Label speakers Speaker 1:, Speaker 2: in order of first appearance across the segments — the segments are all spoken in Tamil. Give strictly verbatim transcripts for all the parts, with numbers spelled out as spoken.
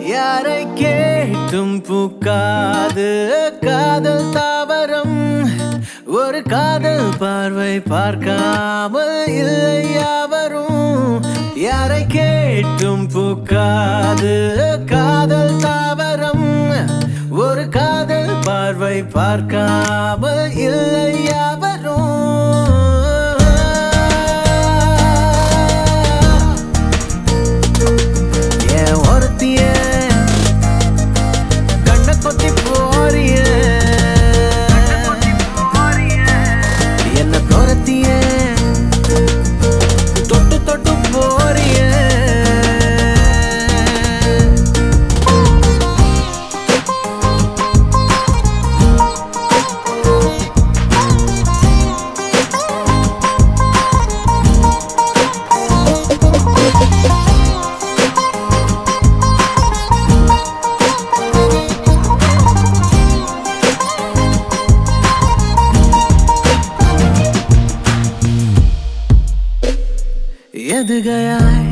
Speaker 1: யாரை கேட்டும் பூக்காது காதல் தாவரம் ஒரு காதல் பார்வை பார்க்காமல் இல்லை யாவரும் யாரை கேட்டும் பூக்காது காதல் தாவரம் ஒரு காதல் பார்வை பார்க்காமல் இல்லை யாவரும் ஏன் ஒருத்திய கண்ண கொத்தி போறிய என்ன துரத்திய தொட்டு தொட்டு போறிய எதுகையாய்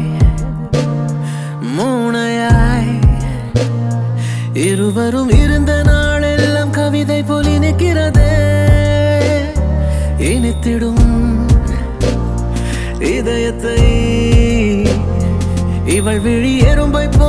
Speaker 1: மூணையாய் இருவரும் இருந்த நாளெல்லாம் கவிதை போல் இனிக்கிறது இனித்திடும் இதயத்தை இவள் விழி எறும்பை